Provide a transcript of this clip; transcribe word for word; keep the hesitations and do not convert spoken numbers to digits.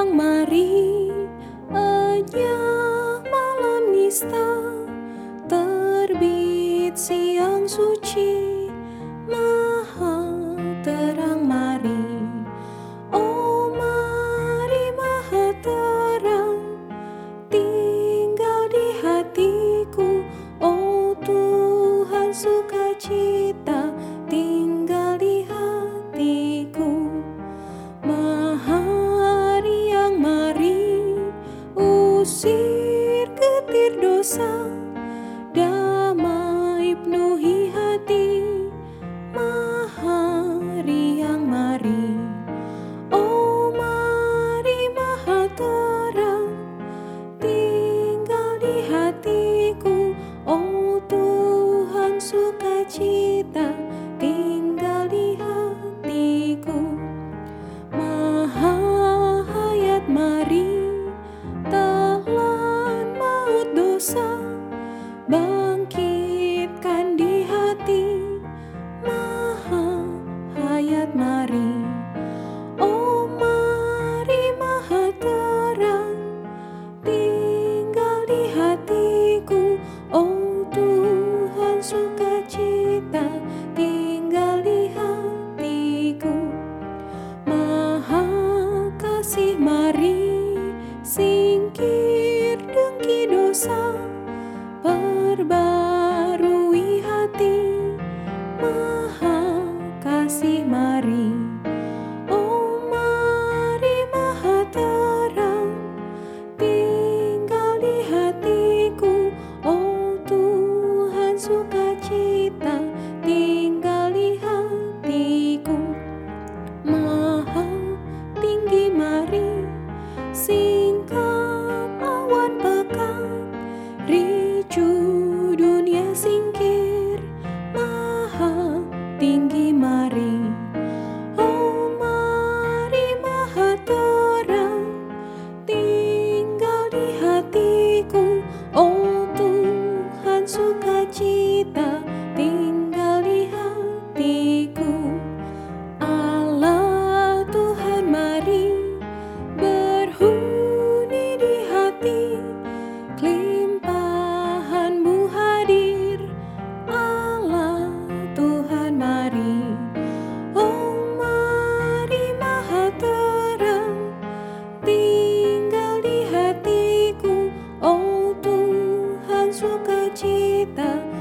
Yang mari enyah malam nista, terbit siang suci, maha terang mari. Oh mari maha terang, tinggal di hatiku. Oh Tuhan sukacita, tinggal di hatiku. Maha riang mari, usir getir dosa, damai penuhi hati. Maha riang mari, oh mari maha terang, tinggal di hatiku. Oh Tuhan sukacita, tinggal di hatiku. Maha hayat mari, telan maut dosa, bangkitkan di hati. Maha hayat mari, oh mari maha terang, tinggal di hatiku. Oh Tuhan sukacita, tinggal di hatiku. Maha kasih mari, singkir dengki dosa, perbarui hati. Maha kasih mari, oh mari maha terang, tinggal di hatiku. Oh Tuhan sukacita, tinggal di hatiku. Maha tinggi mari, singkap awan pekat, ricu dunia singkir. Maha tinggi mari, oh mari maha terang, tinggal di hatiku. Oh Tuhan sukacita, tinggal di hatiku. Allah Tuhan mari, berhuni di hati, kelimpahan-Mu hadir. Allah Tuhan mari, oh mari maha terang, tinggal di hatiku. Oh Tuhan sukacita,